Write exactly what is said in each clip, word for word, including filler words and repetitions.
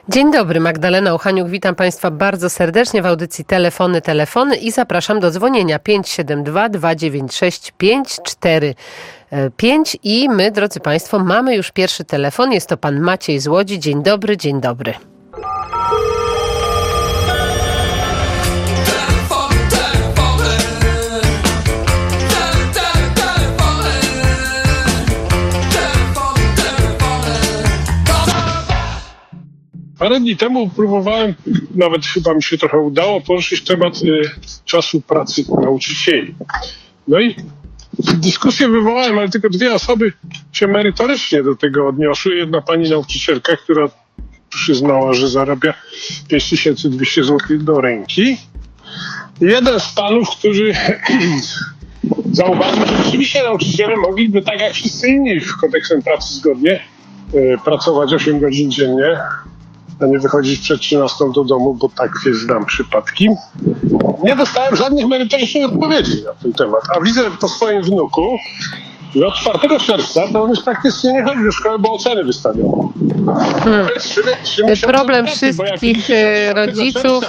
Dzień dobry, Magdalena Uchaniuk, witam Państwa bardzo serdecznie w audycji Telefony, Telefony i zapraszam do dzwonienia pięć siedem dwa, dwa dziewięć sześć, pięć cztery pięć i my, drodzy Państwo, mamy już pierwszy telefon, jest to Pan Maciej z Łodzi. Dzień dobry, dzień dobry. Parę dni temu próbowałem, nawet chyba mi się trochę udało, poruszyć temat y, czasu pracy nauczycieli. No i dyskusję wywołałem, ale tylko dwie osoby się merytorycznie do tego odniosły. Jedna pani nauczycielka, która przyznała, że zarabia pięć tysięcy dwieście złotych do ręki. I jeden z panów, którzy zauważył, że rzeczywiście nauczyciele mogliby, tak jak wszyscy inni w kodeksem pracy zgodnie, y, pracować osiem godzin dziennie, a nie wychodzić przed trzynastą do domu, bo tak się znam przypadki. Nie dostałem żadnych merytorycznych odpowiedzi na ten temat. A widzę po swoim wnuku, że od czwartego czerwca to on już praktycznie nie chodzi do szkoły, bo oceny wystawiono. Hmm. To jest problem pracy, wszystkich rodziców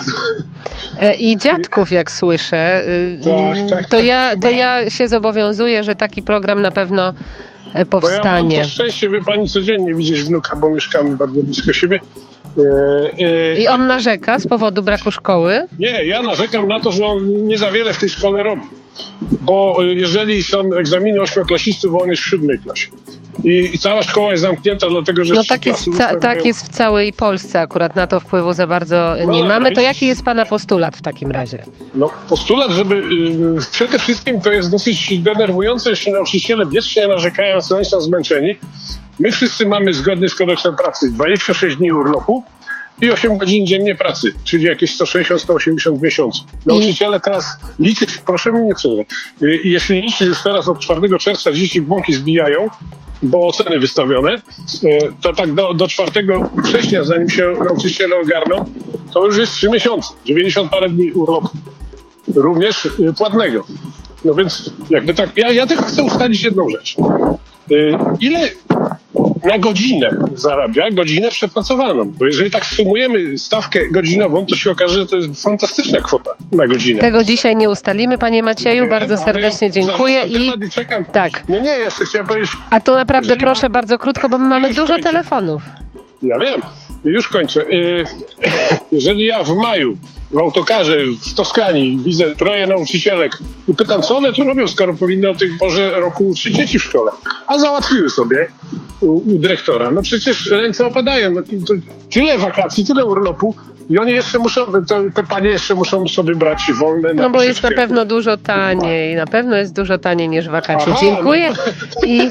i dziadków, jak słyszę. Tak, tak, to, ja, to ja się zobowiązuję, że taki program na pewno powstanie. Bo ja mam to szczęście, wie pani, codziennie widzieć wnuka, bo mieszkamy bardzo blisko siebie. E, e, I on narzeka z powodu braku szkoły? Nie, ja narzekam na to, że on nie za wiele w tej szkole robi. Bo jeżeli są egzaminy ośmioklasistów, bo on jest w siódmej klasie. I, I cała szkoła jest zamknięta, dlatego że... No tak jest, ca- tak jest w całej Polsce, akurat na to wpływu za bardzo nie no, mamy. To jaki jest Pana postulat w takim razie? No postulat, żeby yy, przede wszystkim to jest dosyć denerwujące, jeśli nauczyciele wiecznie narzekają, że oni są zmęczeni. My wszyscy mamy zgodnie z kodeksem pracy dwadzieścia sześć dni urlopu i osiem godzin dziennie pracy, czyli jakieś sto sześćdziesiąt do stu osiemdziesięciu w miesiącu. Nauczyciele teraz liczyć, proszę mi nie przerwać, jeśli liczyć już teraz od czwartego czerwca dzieci w bąki zbijają, bo oceny wystawione, to tak do, do czwartego września, zanim się nauczyciele ogarną, to już jest trzy miesiące, dziewięćdziesiąt parę dni urlopu, również płatnego. No więc jakby tak, ja, ja tylko chcę ustalić jedną rzecz. Ile na godzinę zarabia godzinę przepracowaną? Bo jeżeli tak sumujemy stawkę godzinową, to się okaże, że to jest fantastyczna kwota na godzinę. Tego dzisiaj nie ustalimy, panie Macieju. Bardzo serdecznie dziękuję. I tak. No nie, jeszcze chciałem powiedzieć... A to naprawdę proszę bardzo krótko, bo my mamy dużo telefonów. Ja wiem. Już kończę. Jeżeli ja w maju w autokarze w Toskanii widzę troje nauczycielek i pytam, co one tu robią, skoro powinny o tych porze roku uczyć dzieci w szkole. A załatwiły sobie u, u dyrektora. No przecież ręce opadają. No, to, tyle wakacji, tyle urlopu i oni jeszcze muszą, to, te panie jeszcze muszą sobie brać wolne. No bo jest na pewno dużo taniej. Na pewno jest dużo taniej niż wakacje. Aha, dziękuję no. i y,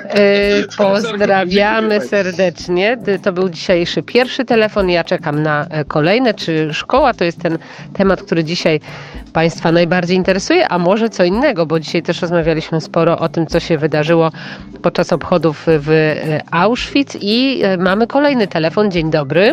pozdrawiamy serdecznie. To był dzisiejszy pierwszy telefon. Ja czekam na kolejne. Czy szkoła to jest ten temat, który dzisiaj Państwa najbardziej interesuje, a może co innego, bo dzisiaj też rozmawialiśmy sporo o tym, co się wydarzyło podczas obchodów w Auschwitz i mamy kolejny telefon. Dzień dobry.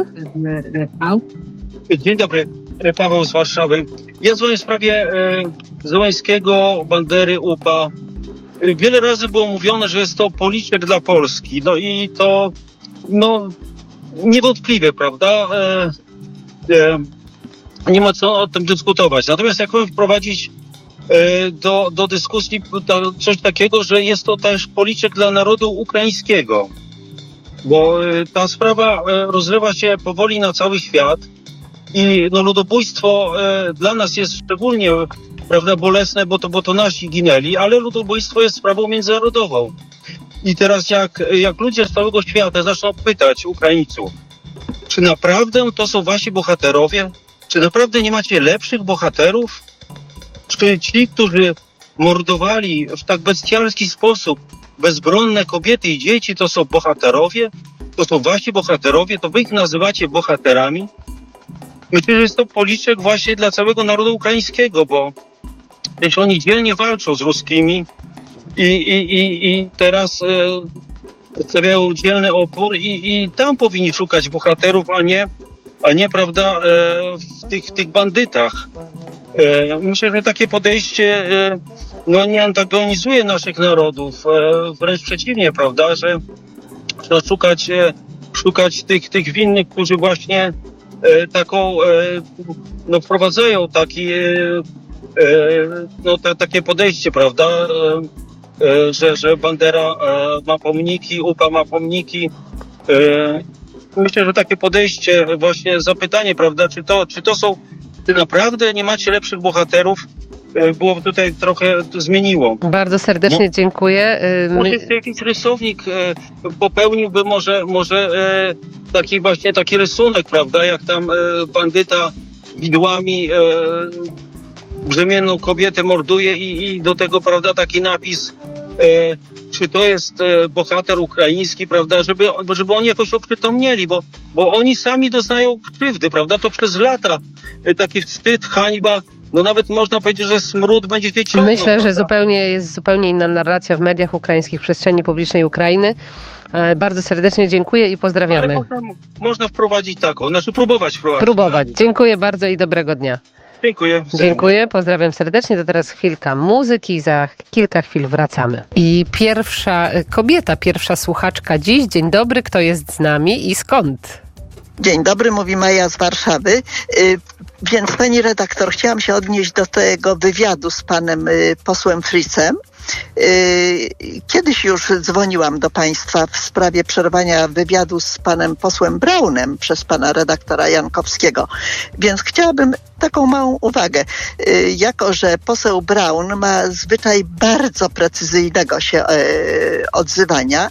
Dzień dobry, Paweł z Warszawy. Ja dzwonię w sprawie e, Zeleńskiego, Bandery, U P A. Wiele razy było mówione, że jest to policzek dla Polski. No i to no niewątpliwie, prawda? E, e, nie ma co o tym dyskutować. Natomiast jak chcemy wprowadzić e, do, do dyskusji to coś takiego, że jest to też policzek dla narodu ukraińskiego. Bo e, ta sprawa e, rozrywa się powoli na cały świat. I no, ludobójstwo e, dla nas jest szczególnie, prawda, bolesne, bo to, bo to nasi ginęli, ale ludobójstwo jest sprawą międzynarodową. I teraz jak, jak ludzie z całego świata zaczną pytać Ukraińców, czy naprawdę to są wasi bohaterowie? Czy naprawdę nie macie lepszych bohaterów? Czy ci, którzy mordowali w tak bestialski sposób bezbronne kobiety i dzieci, to są bohaterowie? To są wasi bohaterowie? To wy ich nazywacie bohaterami? Myślę, że jest to policzek właśnie dla całego narodu ukraińskiego, bo przecież oni dzielnie walczą z ruskimi i, i, i, i teraz e, stawiają dzielny opór i, i tam powinni szukać bohaterów, a nie, a nie prawda, e, w tych, tych bandytach. E, myślę, że takie podejście e, no, nie antagonizuje naszych narodów, e, wręcz przeciwnie, prawda, że trzeba szukać e, szukać tych, tych winnych, którzy właśnie e, taką, e, no wprowadzają taki, e, e, no te, takie podejście, prawda, e, e, że, że Bandera e, ma pomniki, U P A ma pomniki. E, myślę, że takie podejście, właśnie zapytanie, prawda, czy to, czy to są, czy naprawdę nie macie lepszych bohaterów, e, byłoby tutaj trochę zmieniło. Bardzo serdecznie No. dziękuję. Y, Może my- jeszcze jakiś rysownik e, popełniłby może, może e, taki właśnie taki rysunek, prawda, jak tam e, bandyta widłami e, brzemienną kobietę morduje i, i do tego, prawda, taki napis, e, czy to jest e, bohater ukraiński, prawda, żeby, żeby oni jakoś oprzytomnieli, bo, bo oni sami doznają krzywdy, prawda, to przez lata e, taki wstyd, hańba, no nawet można powiedzieć, że smród będzie ciągnął. Myślę, że prawda? zupełnie jest zupełnie inna narracja w mediach ukraińskich, w przestrzeni publicznej Ukrainy. E, Bardzo serdecznie dziękuję i Ale pozdrawiamy. można, można wprowadzić taką, znaczy próbować wprowadzić. Próbować. Dziękuję bardzo i dobrego dnia. Dziękuję. Dziękuję, pozdrawiam serdecznie. To teraz chwilka muzyki, za kilka chwil wracamy. I pierwsza y, kobieta, pierwsza słuchaczka dziś. Dzień dobry, kto jest z nami i skąd? Dzień dobry, mówi Maja z Warszawy. Y, Więc pani redaktor, chciałam się odnieść do tego wywiadu z panem y, posłem Fritzem. Y, Kiedyś już dzwoniłam do państwa w sprawie przerwania wywiadu z panem posłem Braunem przez pana redaktora Jankowskiego. Więc chciałabym taką małą uwagę. Y, Jako że poseł Braun ma zwyczaj bardzo precyzyjnego się y, odzywania,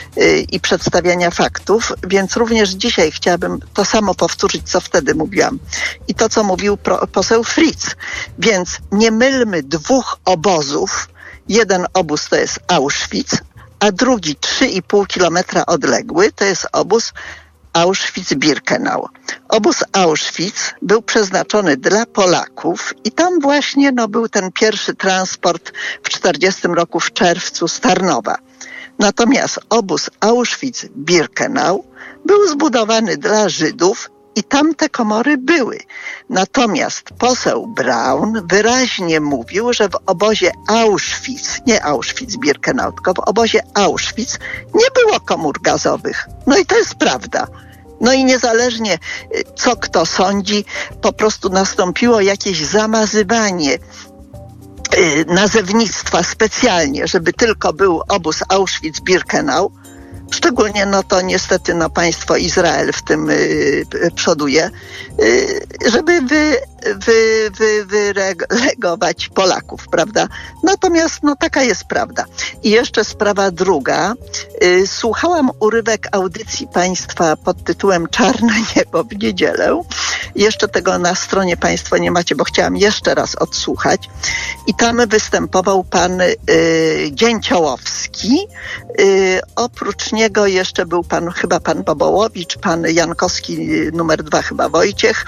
i przedstawiania faktów, więc również dzisiaj chciałabym to samo powtórzyć, co wtedy mówiłam. I to, co mówił pro, poseł Fritz. Więc nie mylmy dwóch obozów. Jeden obóz to jest Auschwitz, a drugi trzy i pół kilometra odległy to jest obóz Auschwitz-Birkenau. Obóz Auschwitz był przeznaczony dla Polaków i tam właśnie no, był ten pierwszy transport w czterdziestym roku w czerwcu z Tarnowa. Natomiast obóz Auschwitz-Birkenau był zbudowany dla Żydów i tam te komory były. Natomiast poseł Braun wyraźnie mówił, że w obozie Auschwitz, nie Auschwitz-Birkenau, tylko w obozie Auschwitz nie było komór gazowych. No i to jest prawda. No i niezależnie co kto sądzi, po prostu nastąpiło jakieś zamazywanie nazewnictwa specjalnie, żeby tylko był obóz Auschwitz-Birkenau. Szczególnie no to niestety no państwo Izrael w tym y, przoduje, y, żeby wy, wy, wy, wyregować Polaków, prawda? Natomiast no taka jest prawda. I jeszcze sprawa druga. Y, słuchałam urywek audycji państwa pod tytułem Czarne niebo w niedzielę. Jeszcze tego na stronie państwo nie macie, bo chciałam jeszcze raz odsłuchać. I tam występował pan y, Dzięciołowski. Y, oprócz niego jeszcze był pan, chyba pan Bobołowicz, pan Jankowski, numer dwa chyba Wojciech.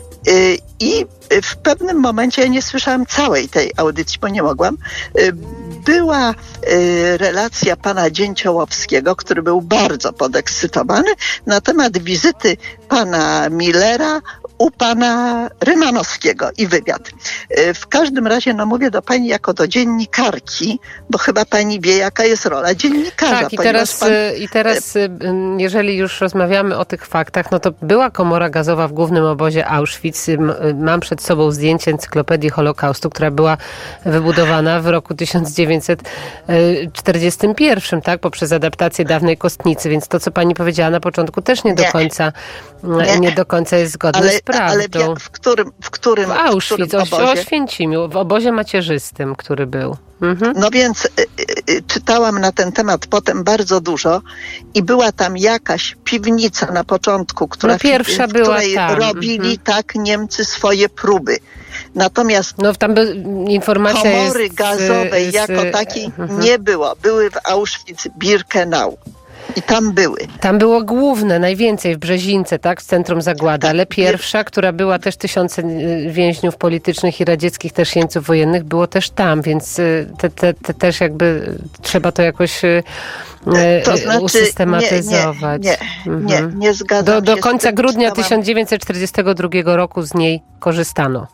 Y, I w pewnym momencie, ja nie słyszałam całej tej audycji, bo nie mogłam, y, była y, relacja pana Dzięciołowskiego, który był bardzo podekscytowany na temat wizyty pana Millera u pana Rymanowskiego i wywiad. W każdym razie, no mówię do pani jako do dziennikarki, bo chyba pani wie, jaka jest rola dziennikarza. Tak, i teraz, pan... i teraz, jeżeli już rozmawiamy o tych faktach, no to była komora gazowa w głównym obozie Auschwitz. Mam przed sobą zdjęcie encyklopedii Holokaustu, która była wybudowana w roku tysiąc dziewięćset czterdziestym pierwszym, tak, poprzez adaptację dawnej kostnicy, więc to, co pani powiedziała na początku, też nie, nie. do końca nie. nie do końca jest zgodne ale, z prawdą. Ale w, w którym w którym w Auschwitz, w którym o Oświęcimiu, w obozie macierzystym, który był. Mhm. No więc y, y, czytałam na ten temat potem bardzo dużo i była tam jakaś piwnica na początku, która no pierwsza w, w była której tam. robili mhm. tak Niemcy swoje próby. Natomiast no, tam by, informacja komory jest, gazowej z, jako takiej mhm. nie było. Były w Auschwitz-Birkenau. I tam były. Tam było główne, najwięcej w Brzezince, tak, w centrum zagłady, ale pierwsza, która była też tysiące więźniów politycznych i radzieckich też jeńców wojennych, było też tam, więc te, te, te też jakby trzeba to jakoś to znaczy, usystematyzować. Nie, nie, nie, nie, nie zgadzam do, do się końca z tym, grudnia czytałam... tysiąc dziewięćset czterdziestego drugiego roku z niej korzystano.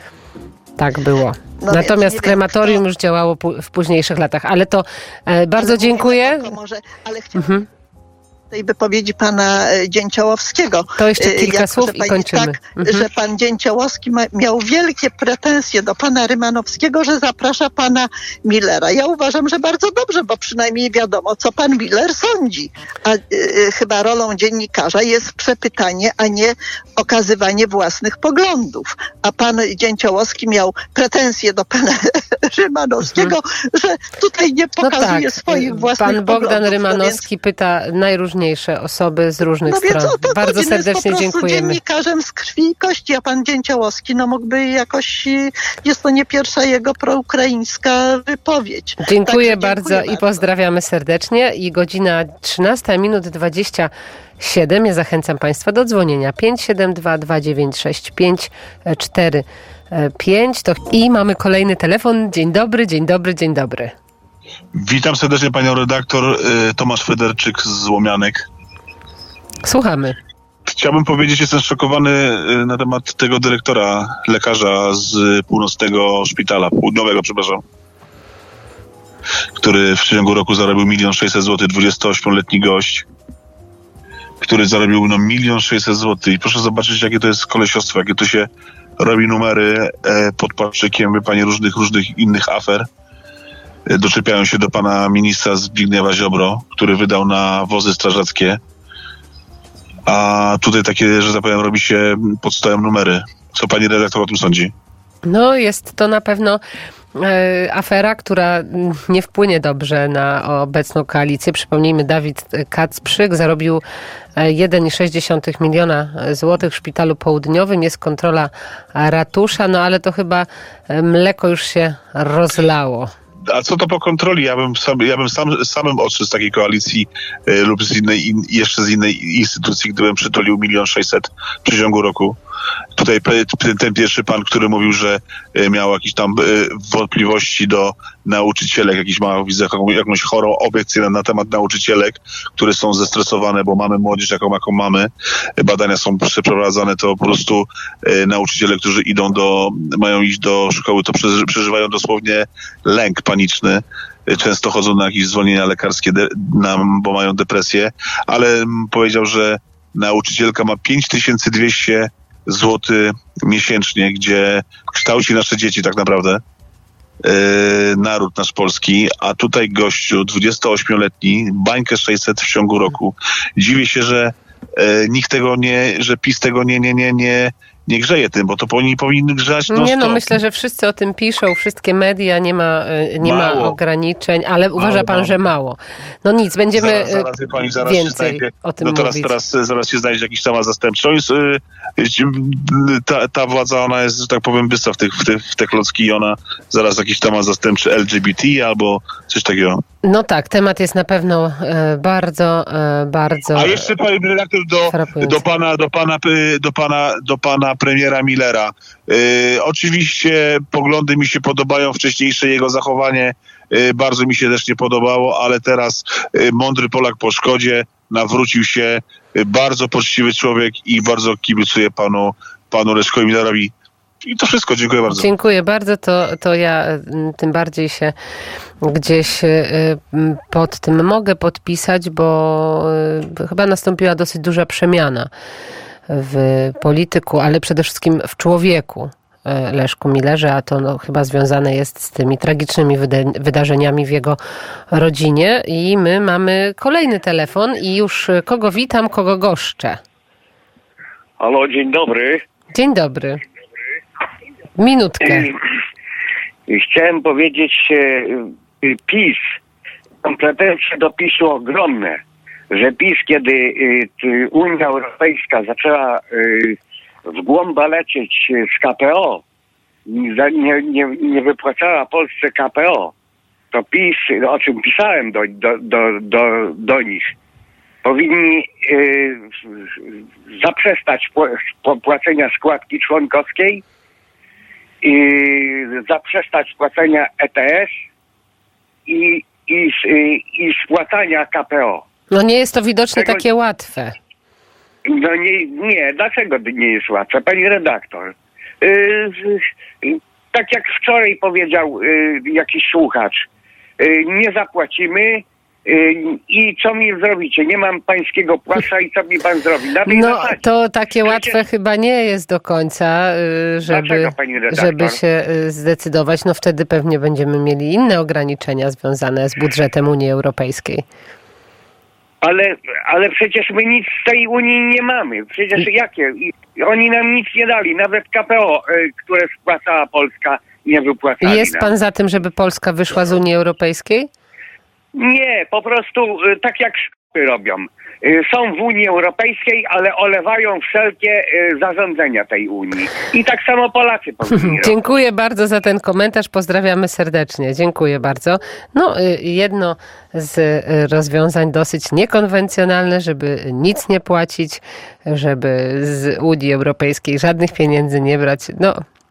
Tak było. No Natomiast więc, krematorium wiem, już działało w późniejszych latach, ale to e, bardzo ale dziękuję. Komorze, ale chciałam... mhm. tej wypowiedzi pana Dzięciołowskiego. To jeszcze kilka Jak, słów że i pani, kończymy. Tak, Mhm. że pan Dzięciołowski ma, miał wielkie pretensje do pana Rymanowskiego, że zaprasza pana Millera. Ja uważam, że bardzo dobrze, bo przynajmniej wiadomo, co pan Miller sądzi. A y, y, chyba rolą dziennikarza jest przepytanie, a nie okazywanie własnych poglądów. A pan Dzięciołowski miał pretensje do pana Rymanowskiego, mhm. że tutaj nie pokazuje no tak. swoich własnych Pan Bogdan poglądów. Rymanowski no więc, pyta najróżniejsze osoby z różnych no stron. Więc o to Bardzo chodzi. serdecznie jest po prostu dziękujemy. dziennikarzem z krwi i kości, a pan Dzięciołowski no mógłby jakoś, jest to nie pierwsza jego proukraińska wypowiedź. Dziękuję Także bardzo dziękuję i pozdrawiamy serdecznie. I godzina trzynasta minut dwadzieścia siedem. Ja zachęcam Państwa do dzwonienia pięć siedem dwa dwa dziewięć sześć pięć cztery pięć. To... I mamy kolejny telefon. Dzień dobry, dzień dobry, dzień dobry. Witam serdecznie panią redaktor. Tomasz Federczyk z Łomianek. Słuchamy. Chciałbym powiedzieć, jestem szokowany na temat tego dyrektora, lekarza z północnego szpitala, południowego, przepraszam, który w ciągu roku zarobił milion sześćset złotych, dwudziestoośmioletni gość, który zarobił no milion sześćset złotych. I proszę zobaczyć, jakie to jest kolesiostwo, jakie to się robi numery e, pod płaszczykiem, wie pani, różnych, różnych innych afer. E, doczepiają się do pana ministra Zbigniewa Ziobro, który wydał na wozy strażackie. A tutaj takie, że tak powiem, robi się pod stołem numery. Co pani redaktor o tym sądzi? No jest to na pewno e, afera, która nie wpłynie dobrze na obecną koalicję. Przypomnijmy, Dawid Kacprzyk zarobił jeden przecinek sześć miliona złotych w szpitalu południowym. Jest kontrola ratusza, no ale to chyba mleko już się rozlało. A co to po kontroli? Ja bym, sam, ja bym sam, samym odszedł z takiej koalicji y, lub z innej, in, jeszcze z innej instytucji, gdybym przytulił milion sześćset w przeciągu roku. Tutaj ten, ten pierwszy pan, który mówił, że y, miał jakieś tam y, wątpliwości do nauczycielek, jakiś ma, widzę, jaką, jakąś chorą obiekcję na, na temat nauczycielek, które są zestresowane, bo mamy młodzież, jaką, jaką mamy. Badania są przeprowadzane, to po prostu y, nauczyciele, którzy idą do, mają iść do szkoły, to przeżywają dosłownie lęk paniczny. Często chodzą na jakieś zwolnienia lekarskie, de, na, bo mają depresję, ale powiedział, że nauczycielka ma pięć tysięcy dwieście złotych miesięcznie, gdzie kształci nasze dzieci tak naprawdę, yy, naród nasz polski, a tutaj gościu dwudziestoośmioletni, bańkę sześćset w ciągu roku. Dziwię się, że yy, nikt tego nie, że PiS tego nie, nie, nie, nie, nie grzeje tym, bo to oni powinni grzać non Nie no, stop. myślę, że wszyscy o tym piszą, wszystkie media, nie ma, nie ma ograniczeń, ale uważa Mało, pan, mało. że mało. No nic, będziemy Zaraz, zaraz, wie pani, zaraz się więcej znajdzie, o tym no teraz, mówić. teraz zaraz się znajdzie jakiś temat zastępczy. On jest, y, ta, ta władza, ona jest, że tak powiem, bysta w, tych, w, te, w te klocki i ona zaraz jakiś temat zastępczy L G B T albo coś takiego. No tak, temat jest na pewno e, bardzo, e, bardzo... A jeszcze pani redaktor do, do pana, do pana, do pana, do pana premiera Millera. Y, oczywiście poglądy mi się podobają, wcześniejsze jego zachowanie y, bardzo mi się też nie podobało, ale teraz y, mądry Polak po szkodzie, nawrócił się, y, bardzo poczciwy człowiek i bardzo kibicuję panu, panu Leszkowi Millerowi. I to wszystko, dziękuję bardzo. Dziękuję bardzo, to, to ja tym bardziej się gdzieś pod tym mogę podpisać, bo chyba nastąpiła dosyć duża przemiana w polityku, ale przede wszystkim w człowieku Leszku Millerze, a to no, chyba związane jest z tymi tragicznymi wyda- wydarzeniami w jego rodzinie. I my mamy kolejny telefon i już kogo witam, kogo goszczę. Halo, dzień dobry. Dzień dobry. Minutkę. Chciałem powiedzieć, PiS, mam pretensje do PiSu ogromne, że PiS, kiedy Unia Europejska zaczęła w głąb lecieć z K P O, nie, nie, nie wypłacała Polsce K P O, to PiS, o czym pisałem do, do, do, do, do nich, powinni y, zaprzestać płacenia składki członkowskiej i zaprzestać płacenia E T S i, i, i spłacania K P O. No nie jest to widocznie Tego... takie łatwe. No nie, nie, dlaczego nie jest łatwe? Pani redaktor, yy, yy, tak jak wczoraj powiedział yy, jakiś słuchacz, yy, nie zapłacimy, I co mi zrobicie? Nie mam pańskiego płaszcza i co mi pan zrobi? Na tej No zasadzie. to takie Przecież- łatwe chyba nie jest do końca, y, żeby, Dlaczego, pani redaktor? żeby się y, zdecydować. No wtedy pewnie będziemy mieli inne ograniczenia związane z budżetem Unii Europejskiej. Ale, ale przecież my nic z tej Unii nie mamy. Przecież jakie? I oni nam nic nie dali. Nawet K P O, y, które spłacała Polska, nie wypłacali Jest nam. pan za tym, żeby Polska wyszła z Unii Europejskiej? Nie, po prostu y, tak jak szkoły robią. Y, Są w Unii Europejskiej, ale olewają wszelkie y, zarządzenia tej Unii. I tak samo Polacy powinni robić. Dziękuję bardzo za ten komentarz. Pozdrawiamy serdecznie. Dziękuję bardzo. No, y, jedno z y, rozwiązań dosyć niekonwencjonalne, żeby nic nie płacić, żeby z Unii Europejskiej żadnych pieniędzy nie brać. No,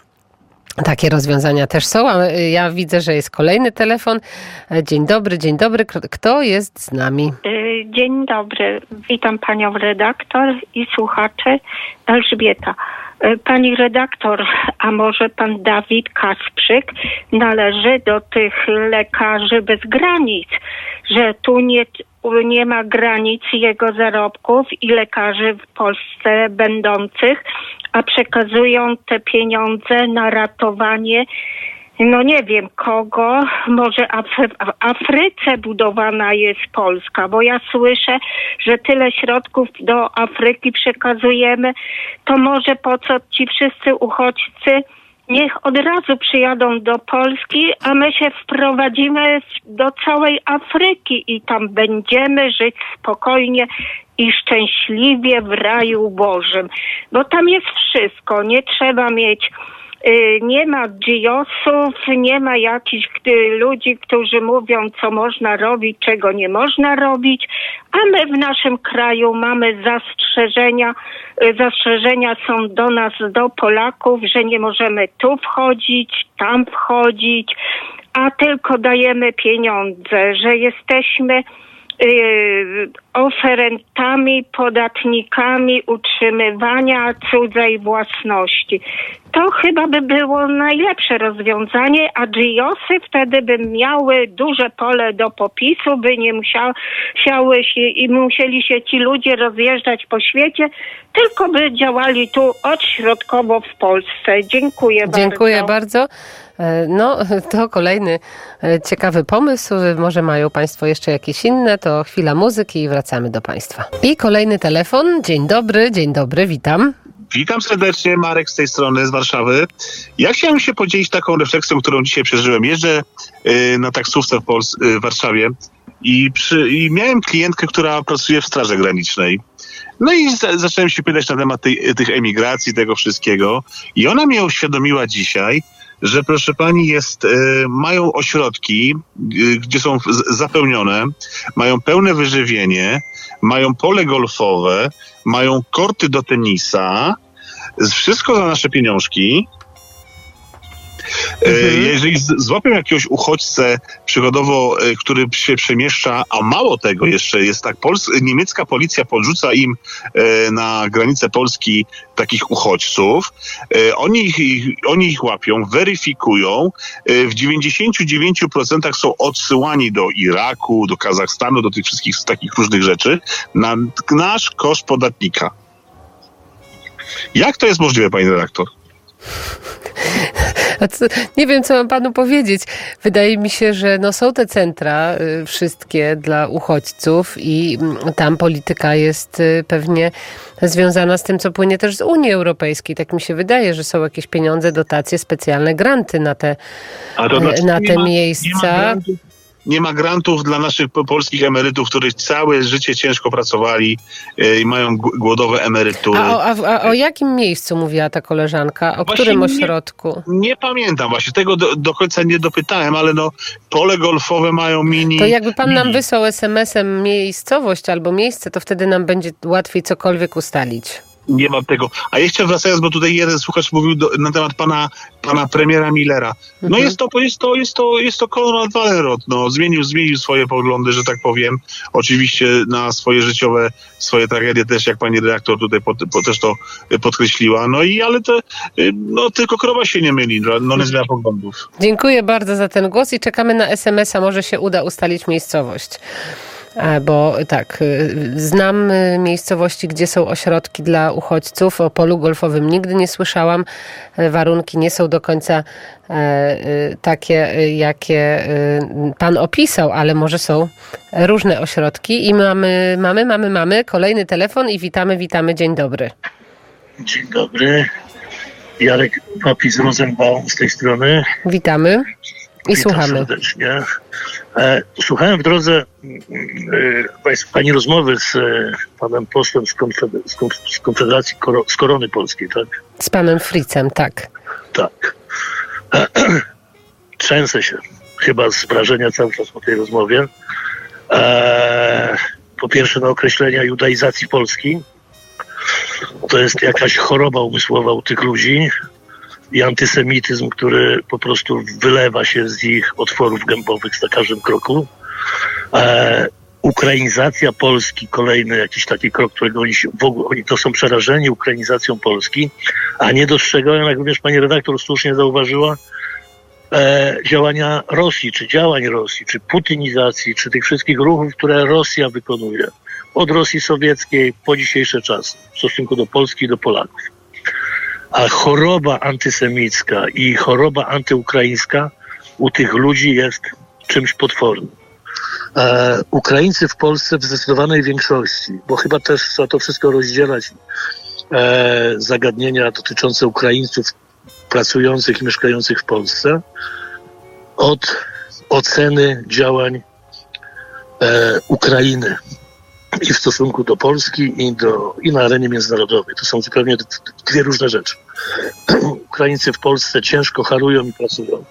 takie rozwiązania też są, a ja widzę, że jest kolejny telefon. Dzień dobry, dzień dobry. Kto jest z nami? Y, Dzień dobry. Witam panią redaktor i słuchaczy. Elżbieta. Y, Pani redaktor, a może pan Dawid Kasprzyk należy do tych lekarzy bez granic, że tu nie, nie ma granic jego zarobków i lekarzy w Polsce będących, a przekazują te pieniądze na ratowanie, no nie wiem kogo, może Afry- w Afryce budowana jest Polska, bo ja słyszę, że tyle środków do Afryki przekazujemy, to może po co ci wszyscy uchodźcy niech od razu przyjadą do Polski, a my się wprowadzimy do całej Afryki i tam będziemy żyć spokojnie i szczęśliwie w raju Bożym. Bo tam jest wszystko. Nie trzeba mieć, y, nie ma dżiosów, nie ma jakichś y, ludzi, którzy mówią, co można robić, czego nie można robić. A my w naszym kraju mamy zastrzeżenia. Y, zastrzeżenia są do nas, do Polaków, że nie możemy tu wchodzić, tam wchodzić, a tylko dajemy pieniądze, że jesteśmy Yy, oferentami, podatnikami utrzymywania cudzej własności. To chyba by było najlepsze rozwiązanie, a dżiosy wtedy by miały duże pole do popisu, by nie musiały się i musieli się ci ludzie rozjeżdżać po świecie, tylko by działali tu odśrodkowo w Polsce. Dziękuję bardzo. Dziękuję bardzo. No, to kolejny ciekawy pomysł. Może mają Państwo jeszcze jakieś inne, to chwila muzyki i wracamy do Państwa. I kolejny telefon. Dzień dobry, dzień dobry, witam. Witam serdecznie, Marek z tej strony, z Warszawy. Ja chciałem się podzielić taką refleksją, którą dzisiaj przeżyłem. Jeżdżę y, na taksówce w, Pols- y, w Warszawie i, przy, i miałem klientkę, która pracuje w Straży Granicznej. No i za, zacząłem się pytać na temat tej, tych emigracji, tego wszystkiego. I ona mnie uświadomiła dzisiaj, że proszę pani jest, y, mają ośrodki, y, gdzie są z, zapełnione, mają pełne wyżywienie, mają pole golfowe, mają korty do tenisa, wszystko za nasze pieniążki. Mhm. Jeżeli z- złapią jakiegoś uchodźcę przychodowo, y, który się przemieszcza, a mało tego jeszcze jest tak, pols- niemiecka policja podrzuca im y, na granicę Polski takich uchodźców, y, oni, ich, ich, oni ich łapią, weryfikują, y, w dziewięćdziesiąt dziewięć procent są odsyłani do Iraku, do Kazachstanu, do tych wszystkich takich różnych rzeczy na nasz koszt podatnika. Jak to jest możliwe, pani redaktor? A co, nie wiem, co mam panu powiedzieć. Wydaje mi się, że no są te centra y, wszystkie dla uchodźców i y, tam polityka jest y, pewnie związana z tym, co płynie też z Unii Europejskiej. Tak mi się wydaje, że są jakieś pieniądze, dotacje, specjalne granty na te, A to y, na nie te ma, miejsca. Nie ma, grantów, nie ma grantów dla naszych po- polskich emerytów, którzy całe życie ciężko pracowali y, i mają g- głodowe emerytury. A o, a, w- a o jakim miejscu mówiła ta koleżanka? O Właśnie którym nie- ośrodku? Nie pamiętam właśnie, tego do, do końca nie dopytałem, ale no pole golfowe mają mini... To jakby pan nam mini. wysłał es em esem miejscowość albo miejsce, to wtedy nam będzie łatwiej cokolwiek ustalić. nie ma tego. A jeszcze wracając, bo tutaj jeden słuchacz mówił do, na temat pana, pana premiera Millera. No Mhm. jest to, jest to, jest to, jest to Konrad Wallerot. No, zmienił, zmienił swoje poglądy, że tak powiem. Oczywiście na swoje życiowe, swoje tragedie też, jak pani redaktor tutaj pod, pod, też to podkreśliła. No i ale to, no tylko krowa się nie myli, no nie zmienia poglądów. Dziękuję bardzo za ten głos i czekamy na es em es a. Może się uda ustalić miejscowość. Bo tak, znam miejscowości, gdzie są ośrodki dla uchodźców. O polu golfowym nigdy nie słyszałam. Warunki nie są do końca takie, jakie pan opisał, ale może są różne ośrodki. I mamy, mamy, mamy, mamy kolejny telefon i witamy, witamy. Dzień dobry. Dzień dobry. Jarek Papis Rosenbaum z tej strony. Witamy i Witam słuchamy. serdecznie. E, słuchałem w drodze e, pani rozmowy z e, panem posłem z, konfeder- z, konf- z Konfederacji Koro- z Korony Polskiej, tak? Z panem Fritzem, tak. Tak. E, trzęsę się chyba z wrażenia cały czas po tej rozmowie. E, po pierwsze na określenia judaizacji Polski. To jest jakaś choroba umysłowa u tych ludzi i antysemityzm, który po prostu wylewa się z ich otworów gębowych na każdym kroku. E, ukrainizacja Polski, kolejny jakiś taki krok, którego oni, się, w ogóle, oni to są przerażeni ukrainizacją Polski, a nie dostrzegają, jak również pani redaktor słusznie zauważyła, e, działania Rosji, czy działań Rosji, czy putynizacji, czy tych wszystkich ruchów, które Rosja wykonuje. Od Rosji sowieckiej po dzisiejsze czasy w stosunku do Polski i do Polaków. A choroba antysemicka i choroba antyukraińska u tych ludzi jest czymś potwornym. E, Ukraińcy w Polsce w zdecydowanej większości, bo chyba też trzeba to wszystko rozdzielać, e, zagadnienia dotyczące Ukraińców pracujących i mieszkających w Polsce, od oceny działań e, Ukrainy i w stosunku do Polski i, do, i na arenie międzynarodowej. To są zupełnie dwie różne rzeczy. Ukraińcy w Polsce ciężko harują i pracują.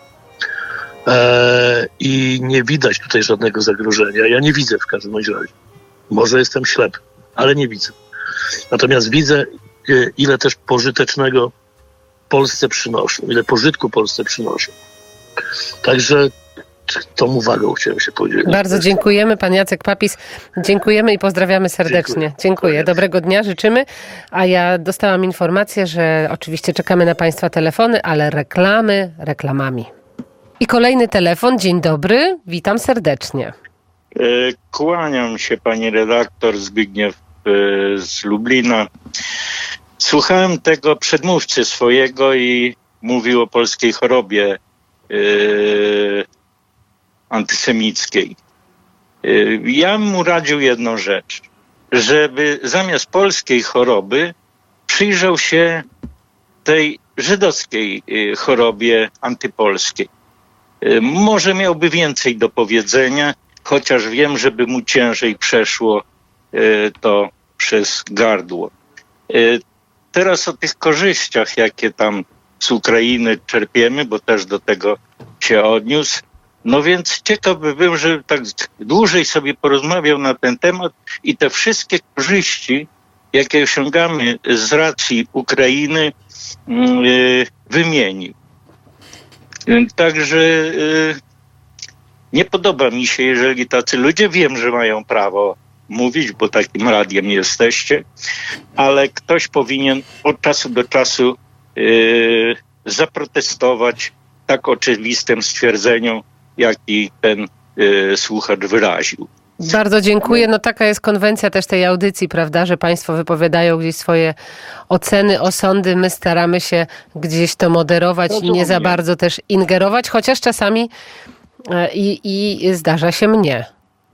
E, I nie widać tutaj żadnego zagrożenia. Ja nie widzę w każdym razie. Może jestem ślepy, ale nie widzę. Natomiast widzę, ile też pożytecznego Polsce przynoszą, ile pożytku Polsce przynoszą. Także tą uwagą chciałem się podzielić. Bardzo dziękujemy, pan Jacek Papis. Dziękujemy i pozdrawiamy serdecznie. Dziękuję. Dziękuję. Dobrego dnia życzymy. A ja dostałam informację, że oczywiście czekamy na państwa telefony, ale reklamy reklamami. I kolejny telefon. Dzień dobry. Witam serdecznie. Kłaniam się, pani redaktor Zbigniew z Lublina. Słuchałem tego przedmówcy swojego i mówił o polskiej chorobie yy, antysemickiej. Yy, ja bym mu radził jedną rzecz, żeby zamiast polskiej choroby przyjrzał się tej żydowskiej yy, chorobie antypolskiej. Yy, może miałby więcej do powiedzenia, chociaż wiem, żeby mu ciężej przeszło yy, to przez gardło. Yy, teraz o tych korzyściach, jakie tam z Ukrainy czerpiemy, bo też do tego się odniósł. No więc ciekaw by był, żeby tak dłużej sobie porozmawiał na ten temat i te wszystkie korzyści, jakie osiągamy z racji Ukrainy, yy, wymienił. Yy, także yy, nie podoba mi się, jeżeli tacy ludzie, wiem, że mają prawo mówić, bo takim radiem jesteście, ale ktoś powinien od czasu do czasu yy, zaprotestować tak oczywistym stwierdzeniom, jaki ten yy, słuchacz wyraził. Bardzo dziękuję. No taka jest konwencja też tej audycji, prawda, że państwo wypowiadają gdzieś swoje oceny, osądy. My staramy się gdzieś to moderować i nie za bardzo też ingerować, chociaż czasami yy, i, i zdarza się mnie.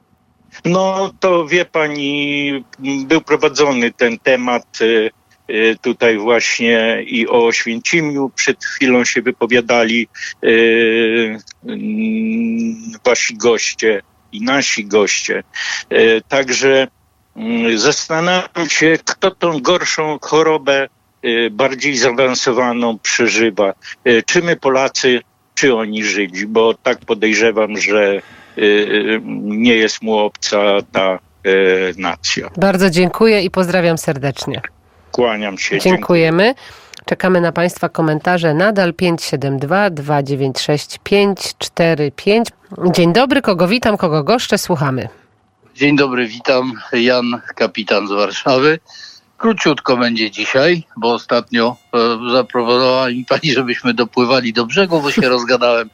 No to wie pani, był prowadzony ten temat y, y, tutaj właśnie i o Oświęcimiu. Przed chwilą się wypowiadali y, y, wasi goście i nasi goście. Y, także y, zastanawiam się, kto tą gorszą chorobę y, bardziej zaawansowaną przeżywa. Y, czy my Polacy, czy oni Żydzi, bo tak podejrzewam, że nie jest mu obca ta e, nacja. Bardzo dziękuję i pozdrawiam serdecznie. Kłaniam się. Dziękujemy. Czekamy na Państwa komentarze nadal pięć siedem dwa, dwa dziewięć sześć, pięć cztery pięć. Dzień dobry, kogo witam, kogo goszczę, słuchamy. Dzień dobry, witam. Jan, kapitan z Warszawy. Króciutko będzie dzisiaj, bo ostatnio e, zaproponowała mi pani, żebyśmy dopływali do brzegu, bo się rozgadałem.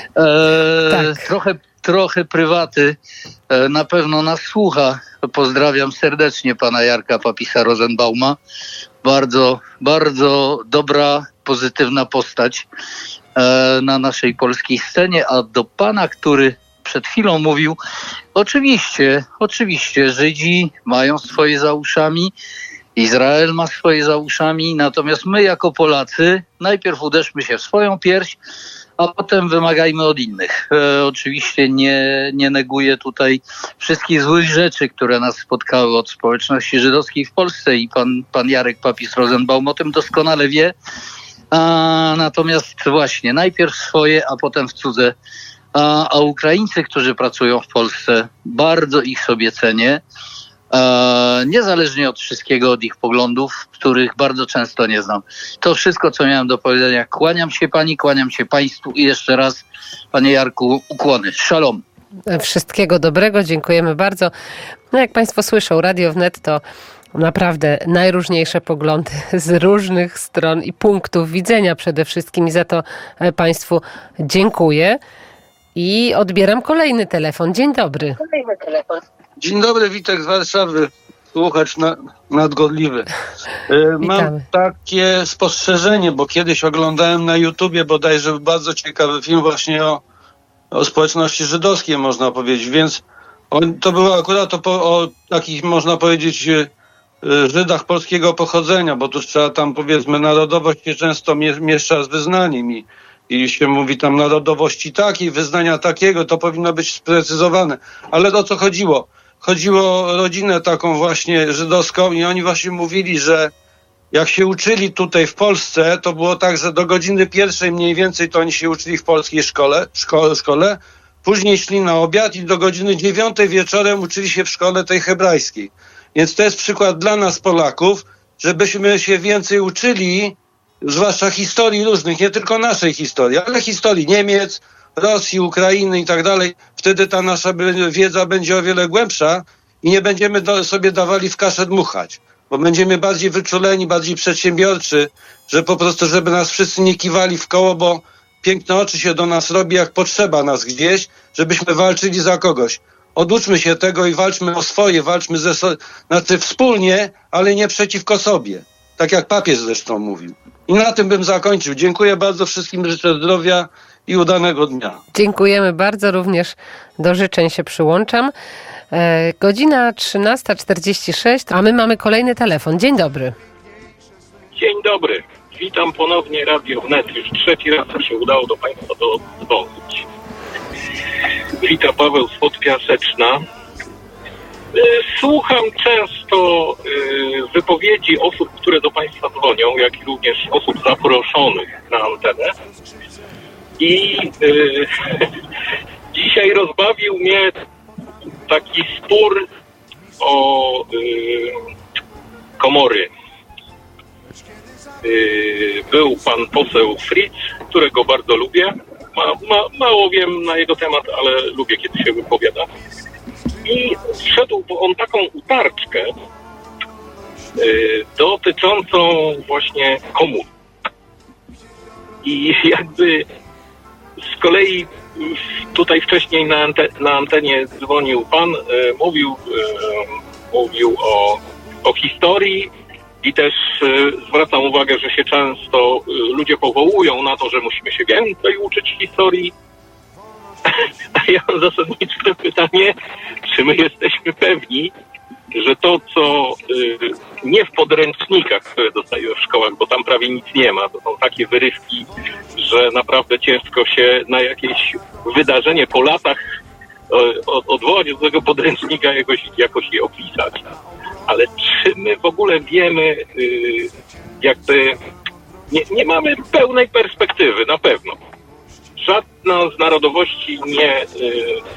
E, Tak. Trochę, trochę prywaty. E, na pewno nas słucha. Pozdrawiam serdecznie pana Jarka Papisa Rosenbauma. Bardzo, bardzo dobra, pozytywna postać e, na naszej polskiej scenie. A do pana, który przed chwilą mówił, oczywiście, oczywiście Żydzi mają swoje za uszami, Izrael ma swoje za uszami, natomiast my jako Polacy najpierw uderzmy się w swoją pierś, a potem wymagajmy od innych. E, oczywiście nie, nie neguję tutaj wszystkich złych rzeczy, które nas spotkały od społeczności żydowskiej w Polsce i pan, pan Jarek Papis-Rosenbaum o tym doskonale wie. A, natomiast właśnie najpierw swoje, a potem w cudze. A, a Ukraińcy, którzy pracują w Polsce, bardzo ich sobie cenię. E, niezależnie od wszystkiego, od ich poglądów, których bardzo często nie znam. To wszystko, co miałem do powiedzenia. Kłaniam się pani, kłaniam się państwu i jeszcze raz, panie Jarku, ukłony. Shalom. Wszystkiego dobrego, dziękujemy bardzo. No jak Państwo słyszą, Radio Wnet to naprawdę najróżniejsze poglądy z różnych stron i punktów widzenia przede wszystkim i za to Państwu dziękuję. I odbieram kolejny telefon. Dzień dobry. Kolejny telefon. Dzień dobry, Witek z Warszawy, słuchacz na, nadgorliwy. E, mam takie spostrzeżenie, bo kiedyś oglądałem na YouTubie bodajże bardzo ciekawy film właśnie o, o społeczności żydowskiej, można powiedzieć, więc on, to było akurat o, o takich, można powiedzieć, e, Żydach polskiego pochodzenia, bo tu trzeba tam, powiedzmy, narodowość się często mie- miesza z wyznaniem i I się mówi tam narodowości takiej, wyznania takiego, to powinno być sprecyzowane. Ale o co chodziło? Chodziło o rodzinę taką właśnie żydowską i oni właśnie mówili, że jak się uczyli tutaj w Polsce, to było tak, że do godziny pierwszej mniej więcej to oni się uczyli w polskiej szkole, szkole, szkole. Później szli na obiad i do godziny dziewiątej wieczorem uczyli się w szkole tej hebrajskiej. Więc to jest przykład dla nas Polaków, żebyśmy się więcej uczyli, zwłaszcza historii różnych, nie tylko naszej historii, ale historii Niemiec, Rosji, Ukrainy i tak dalej. Wtedy ta nasza wiedza będzie o wiele głębsza i nie będziemy do, sobie dawali w kaszę dmuchać, bo będziemy bardziej wyczuleni, bardziej przedsiębiorczy, że po prostu, żeby nas wszyscy nie kiwali w koło, bo piękne oczy się do nas robi, jak potrzeba nas gdzieś, żebyśmy walczyli za kogoś. Oduczmy się tego i walczmy o swoje, walczmy ze so- znaczy wspólnie, ale nie przeciwko sobie. Tak jak papież zresztą mówił. I na tym bym zakończył. Dziękuję bardzo wszystkim, życzę zdrowia i udanego dnia. Dziękujemy bardzo, również do życzeń się przyłączam. E, godzina trzynasta czterdzieści sześć, a my mamy kolejny telefon. Dzień dobry. Dzień dobry. Witam ponownie Radio Wnet. Już trzeci raz się udało do Państwa dodzwonić. Witam, Paweł z Podpiaseczna. Słucham często y, wypowiedzi osób, które do Państwa dzwonią, jak i również osób zaproszonych na antenę. I y, dzisiaj rozbawił mnie taki spór o y, komory. Y, był pan poseł Fritz, którego bardzo lubię. Ma, ma, mało wiem na jego temat, ale lubię, kiedy się wypowiada. I wszedł on taką utarczkę y, dotyczącą właśnie komun. I jakby z kolei tutaj wcześniej na, ante, na antenie dzwonił pan, y, mówił, y, mówił o, o historii i też y, zwracam uwagę, że się często y, ludzie powołują na to, że musimy się więcej uczyć historii. A ja mam zasadnicze pytanie, czy my jesteśmy pewni, że to, co y, nie w podręcznikach, które dostają w szkołach, bo tam prawie nic nie ma, to są takie wyrywki, że naprawdę ciężko się na jakieś wydarzenie po latach y, odwołać do tego podręcznika, jakoś, jakoś je opisać. Ale czy my w ogóle wiemy, y, jakby nie, nie mamy pełnej perspektywy, na pewno. Żadna z narodowości nie y,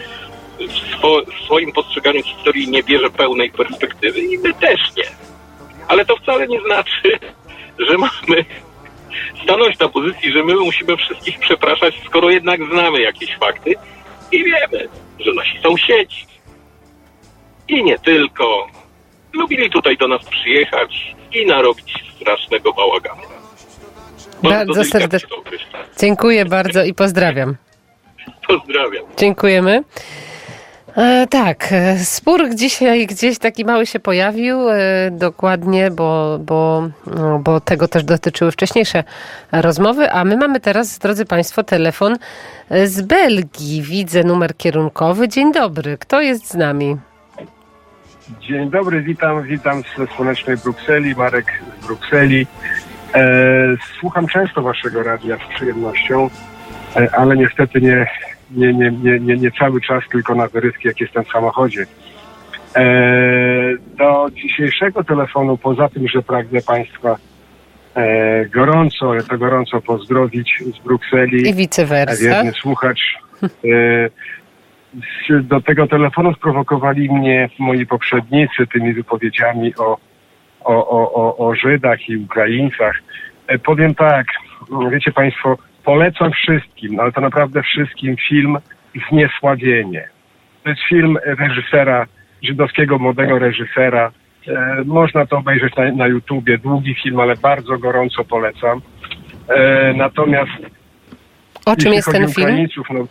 w, swo, w swoim postrzeganiu historii nie bierze pełnej perspektywy i my też nie. Ale to wcale nie znaczy, że mamy stanąć na pozycji, że my musimy wszystkich przepraszać, skoro jednak znamy jakieś fakty i wiemy, że nasi sąsiedzi i nie tylko lubili tutaj do nas przyjechać i narobić strasznego bałaganu. Bardzo serdecznie. Dziękuję bardzo i pozdrawiam. Pozdrawiam. Dziękujemy. E, tak, spór dzisiaj gdzieś taki mały się pojawił, e, dokładnie, bo, bo, no, bo tego też dotyczyły wcześniejsze rozmowy, a my mamy teraz, drodzy Państwo, telefon z Belgii. Widzę numer kierunkowy. Dzień dobry, kto jest z nami? Dzień dobry, witam, witam ze słonecznej Brukseli, Marek z Brukseli. E, słucham często waszego radia z przyjemnością, e, ale niestety nie, nie, nie, nie, nie, nie cały czas, tylko na wyrywki, jak jestem w samochodzie. E, do dzisiejszego telefonu, poza tym, że pragnę Państwa e, gorąco, ale to gorąco pozdrowić z Brukseli. I vice versa. Wierny słuchacz. E, do tego telefonu sprowokowali mnie moi poprzednicy tymi wypowiedziami o, o, o, o, o Żydach i Ukraińcach. E, powiem tak, wiecie Państwo, polecam wszystkim, ale to naprawdę wszystkim film Zniesławienie. To jest film reżysera, żydowskiego młodego reżysera. E, można to obejrzeć na, na YouTubie, długi film, ale bardzo gorąco polecam. E, natomiast o czym jest ten film? No,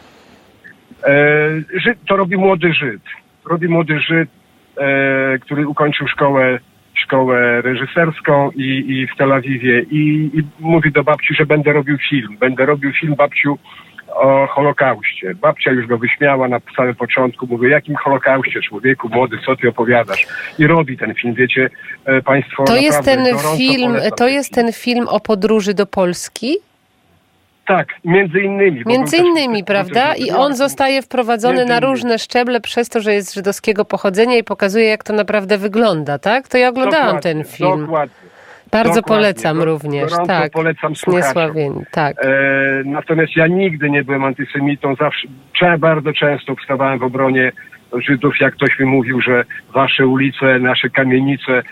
e, Żyd, to robi młody Żyd. Robi młody Żyd, e, który ukończył szkołę szkołę reżyserską i, i w Tel Awiwie i, i mówi do babci, że będę robił film. Będę robił film, babciu, o Holokauście. Babcia już go wyśmiała na samym początku. Mówi, jakim Holokauście, człowieku młody, co ty opowiadasz? I robi ten film, wiecie e, Państwo. To jest ten film, to ten jest ten film o podróży do Polski? Tak, między innymi. Między innymi, prawda? I on zostaje wprowadzony na różne szczeble przez to, że jest żydowskiego pochodzenia i pokazuje, jak to naprawdę wygląda, tak? To ja oglądałam dokładnie, ten film. Dokładnie. Bardzo dokładnie, polecam do, również, tak. polecam słuchaczom. Zniesławieni, tak. E, natomiast ja nigdy nie byłem antysemitą, zawsze, bardzo często wstawałem w obronie Żydów, jak ktoś mi mówił, że wasze ulice, nasze kamienice, e,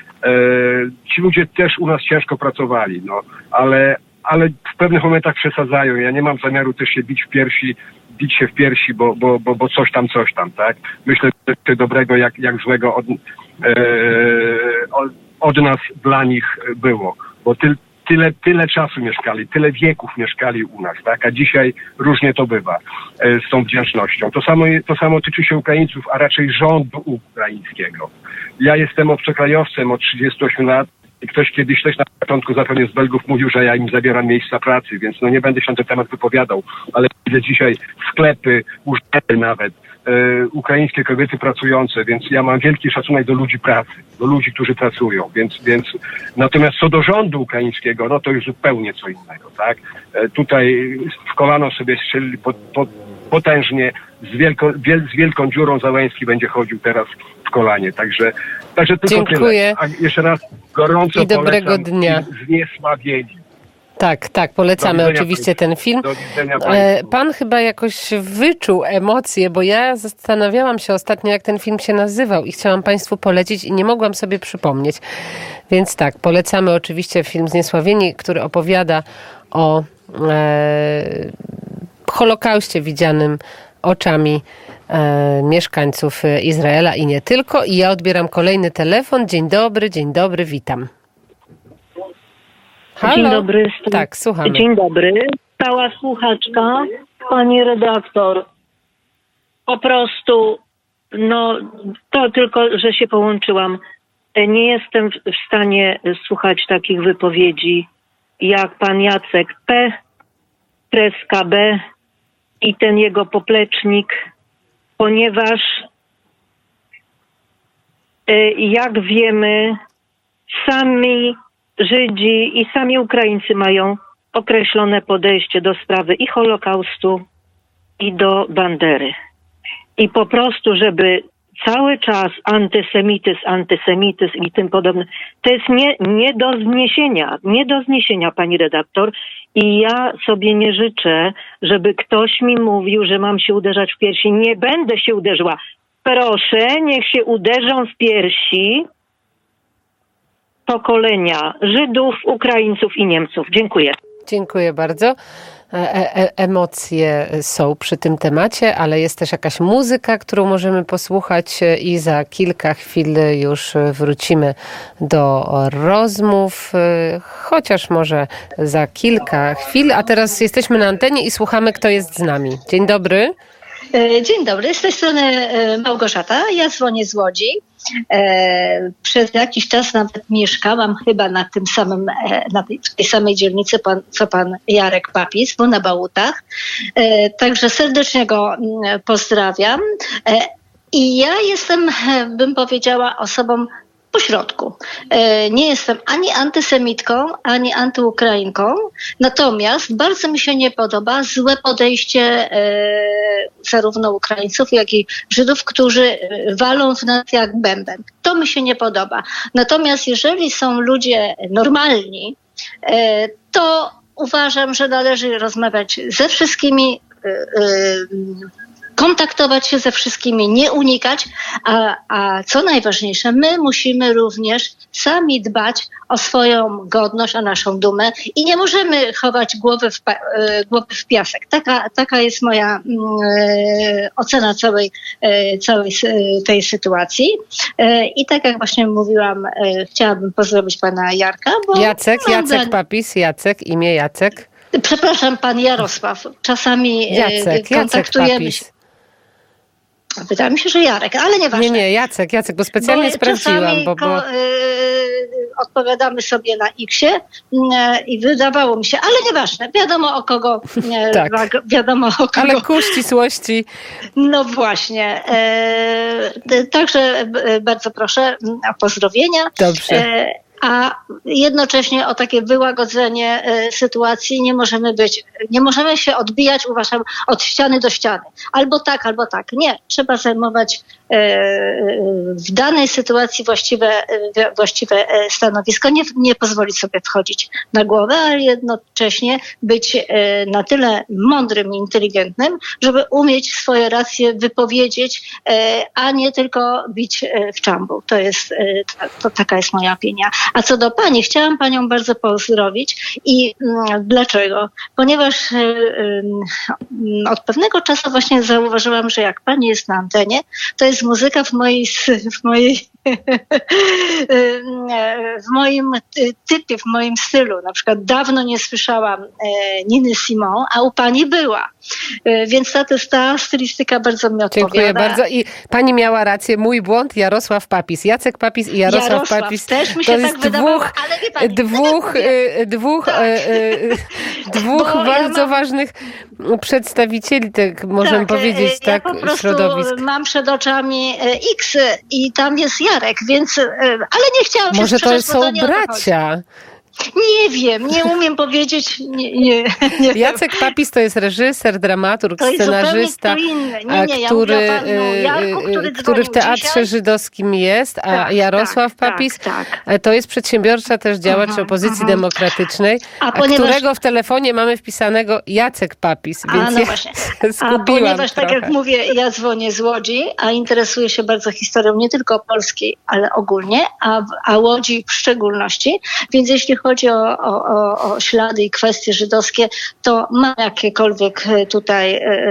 ci ludzie też u nas ciężko pracowali, no, ale ale w pewnych momentach przesadzają. Ja nie mam zamiaru też się bić w piersi, bić się w piersi, bo, bo, bo, bo coś tam, coś tam, tak? Myślę, że dobrego, jak, jak złego od, e, od, od nas dla nich było. Bo ty, tyle, tyle czasu mieszkali, tyle wieków mieszkali u nas, tak? A dzisiaj różnie to bywa e, z tą wdzięcznością. To samo, to samo tyczy się Ukraińców, a raczej rządu ukraińskiego. Ja jestem obcokrajowcem od trzydziestu ośmiu lat. I ktoś kiedyś też na początku zapewne z Belgów mówił, że ja im zabieram miejsca pracy, więc no nie będę się na ten temat wypowiadał, ale widzę dzisiaj sklepy, urzędy nawet, e, ukraińskie kobiety pracujące, więc ja mam wielki szacunek do ludzi pracy, do ludzi, którzy pracują, więc, więc natomiast co do rządu ukraińskiego, no to już zupełnie co innego, tak? E, tutaj w kolano sobie strzelili pod, pod, potężnie, z, wielko, wiel, z wielką dziurą Załęski będzie chodził teraz w kolanie, także, także tylko dziękuję. Tyle. A jeszcze raz gorąco i dobrego dnia. Zniesławieni. Tak, tak, polecamy oczywiście ten film. Pan chyba jakoś wyczuł emocje, bo ja zastanawiałam się ostatnio, jak ten film się nazywał i chciałam Państwu polecić i nie mogłam sobie przypomnieć. Więc tak, polecamy oczywiście film Zniesławieni, który opowiada o e, Holokauście widzianym oczami e, mieszkańców Izraela i nie tylko. I ja odbieram kolejny telefon. Dzień dobry, dzień dobry, witam. Halo? Dzień dobry. Tak, słuchamy. Dzień dobry. Stała słuchaczka, pani redaktor. Po prostu, no to tylko, że się połączyłam. Nie jestem w stanie słuchać takich wypowiedzi jak pan Jacek P., Kreska B. i ten jego poplecznik, ponieważ jak wiemy, sami Żydzi i sami Ukraińcy mają określone podejście do sprawy i Holokaustu, i do Bandery. I po prostu, żeby cały czas antysemityzm, antysemityzm i tym podobne, to jest nie, nie do zniesienia, nie do zniesienia, pani redaktor. I ja sobie nie życzę, żeby ktoś mi mówił, że mam się uderzać w piersi. Nie będę się uderzyła. Proszę, niech się uderzą w piersi pokolenia Żydów, Ukraińców i Niemców. Dziękuję. Dziękuję bardzo. E- e- emocje są przy tym temacie, ale jest też jakaś muzyka, którą możemy posłuchać i za kilka chwil już wrócimy do rozmów, chociaż może za kilka chwil. A teraz jesteśmy na antenie i słuchamy, kto jest z nami. Dzień dobry. Dzień dobry, z tej strony Małgorzata. Ja dzwonię z Łodzi. Przez jakiś czas nawet mieszkałam chyba na tym samym, na tej, w tej samej dzielnicy, pan, co pan Jarek Papis, bo na Bałutach. Także serdecznie go pozdrawiam. I ja jestem, bym powiedziała, osobą pośrodku. Nie jestem ani antysemitką, ani antyukrainką, natomiast bardzo mi się nie podoba złe podejście zarówno Ukraińców, jak i Żydów, którzy walą w nas jak bęben. To mi się nie podoba. Natomiast jeżeli są ludzie normalni, to uważam, że należy rozmawiać ze wszystkimi, kontaktować się ze wszystkimi, nie unikać, a, a co najważniejsze, my musimy również sami dbać o swoją godność, o naszą dumę i nie możemy chować głowy w, głowy w piasek. Taka, taka jest moja e, ocena całej, e, całej tej sytuacji. E, I tak jak właśnie mówiłam, e, chciałabym pozdrowić pana Jarka. Bo Jacek, Jacek Papis, Jacek, imię Jacek. Przepraszam, pan Jarosław. Czasami Jacek, kontaktujemy Jacek się. Wydaje mi się, że Jarek, ale nieważne. Nie, nie, Jacek, Jacek, bo specjalnie bo sprawdziłam. Bo, bo... Ko, y, odpowiadamy sobie na X-ie y, i wydawało mi się, ale nieważne, wiadomo o kogo. Y, tak. Wiadomo o kogo. Ale ku ścisłości. No właśnie. Y, także y, bardzo proszę o pozdrowienia. Dobrze. Y, a jednocześnie o takie wyłagodzenie y, sytuacji nie możemy być, nie możemy się odbijać, uważam, od ściany do ściany. Albo tak, albo tak. Nie. Trzeba zajmować y, w danej sytuacji właściwe, y, właściwe stanowisko. Nie, nie pozwolić sobie wchodzić na głowę, ale jednocześnie być y, na tyle mądrym i inteligentnym, żeby umieć swoje racje wypowiedzieć, y, a nie tylko bić y, w czambuł. To jest, y, to, taka jest moja opinia. A co do pani, chciałam panią bardzo pozdrowić i mm, dlaczego? Ponieważ y, y, od pewnego czasu właśnie zauważyłam, że jak pani jest na antenie, to jest muzyka w mojej, w mojej w moim typie, w moim stylu. Na przykład dawno nie słyszałam Niny Simon, a u pani była. Więc ta, ta stylistyka bardzo mi odpowiada. Dziękuję bardzo i pani miała rację. Mój błąd, Jarosław Papis. Jacek Papis i Jarosław, Jarosław Papis. też mi to się jest tak wydawało, dwóch, ale wie pani, dwóch, y, dwóch, tak. y, y, dwóch bardzo ja mam... ważnych przedstawicieli, tak możemy tak, powiedzieć, ja tak, po prostu środowisk. Mam przed oczami X i tam jest Jarek, więc ale nie chciałam się Może to są to nie bracia. Nie wiem, nie umiem powiedzieć. Nie, nie, nie Jacek Papis to jest reżyser, dramaturg, to jest scenarzysta, nie, nie, który, ja Jarku, który, który w Teatrze dzisiaj. Żydowskim jest, a tak, Jarosław tak, Papis tak, tak. to jest przedsiębiorca, też działacz uh-huh, opozycji uh-huh. demokratycznej, a, a ponieważ... którego w telefonie mamy wpisanego Jacek Papis, więc a, no ja właśnie. A ponieważ, trochę. tak jak mówię, ja dzwonię z Łodzi, a interesuję się bardzo historią nie tylko Polski, ale ogólnie, a, a Łodzi w szczególności, więc jeśli chodzi o, o O, o ślady i kwestie żydowskie, to mam jakiekolwiek tutaj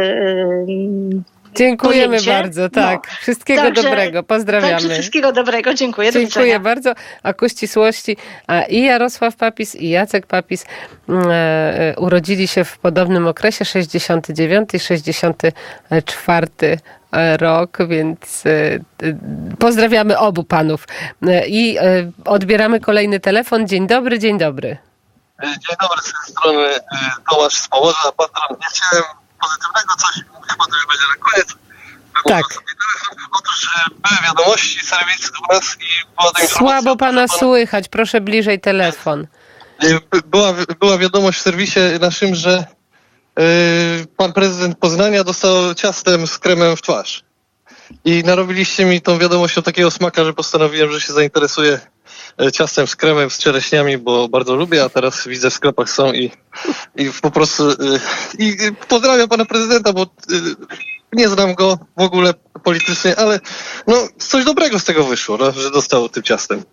yy, Dziękujemy pojęcie. bardzo, tak. No. Wszystkiego także, dobrego, pozdrawiamy. Także wszystkiego dobrego, dziękuję. Dziękuję bardzo. A ku ścisłości i Jarosław Papis, i Jacek Papis e, urodzili się w podobnym okresie, sześćdziesiąty dziewiąty i sześćdziesiąty czwarty rok, więc e, pozdrawiamy obu panów. E, I e, odbieramy kolejny telefon. Dzień dobry, dzień dobry. Dzień dobry, z tej strony Tomasz z Pomorza. Patron, nie chciałem pozytywnego coś, chyba to już będzie na koniec. Tak. Otóż były wiadomości serwis u nas i była ta Słabo pana pan... słychać, proszę bliżej telefon. Była, była wiadomość w serwisie naszym, że yy, pan prezydent Poznania dostał ciastem z kremem w twarz. I narobiliście mi tą wiadomością takiego smaka, że postanowiłem, że się zainteresuję ciastem z kremem, z czereśniami, bo bardzo lubię, a teraz widzę w sklepach są i, i po prostu i, i pozdrawiam pana prezydenta, bo y, nie znam go w ogóle politycznie, ale no coś dobrego z tego wyszło, no, że dostał tym ciastem.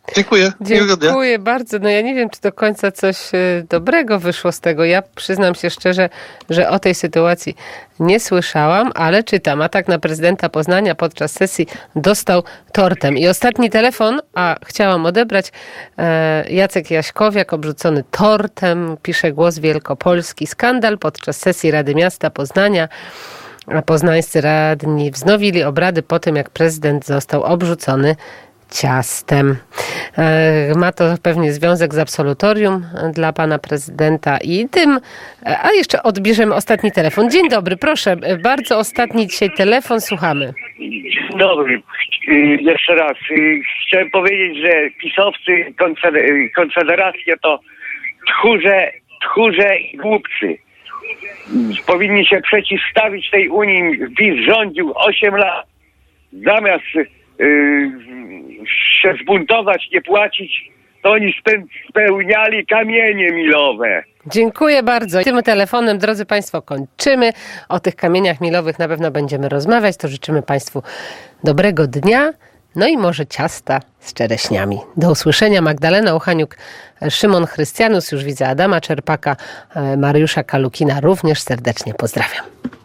Dziękuję. Dziękuję bardzo. No ja nie wiem, czy do końca coś dobrego wyszło z tego. Ja przyznam się szczerze, że o tej sytuacji nie słyszałam, ale czytam. Atak na prezydenta Poznania podczas sesji dostał tortem. I ostatni telefon, a chciałam odebrać, Jacek Jaśkowiak obrzucony tortem, pisze Głos Wielkopolski. Skandal podczas sesji Rady Miasta Poznania. Poznańscy radni wznowili obrady po tym, jak prezydent został obrzucony ciastem. Ma to pewnie związek z absolutorium dla pana prezydenta i tym, a jeszcze odbierzemy ostatni telefon. Dzień dobry, proszę, bardzo ostatni dzisiaj telefon, słuchamy. Dzień dobry, jeszcze raz. Chciałem powiedzieć, że pisowcy, Konfederacja to tchórze, tchórze i głupcy. Powinni się przeciwstawić tej Unii. PiS rządził osiem lat. Zamiast yy, się zbuntować, nie płacić, to oni spełniali kamienie milowe. Dziękuję bardzo. Tym telefonem, drodzy Państwo, kończymy. O tych kamieniach milowych na pewno będziemy rozmawiać. To życzymy Państwu dobrego dnia. No i może ciasta z czereśniami. Do usłyszenia. Magdalena Uchaniuk, Szymon Chrystianus, już widzę Adama Czerpaka, Mariusza Kalukina również serdecznie pozdrawiam.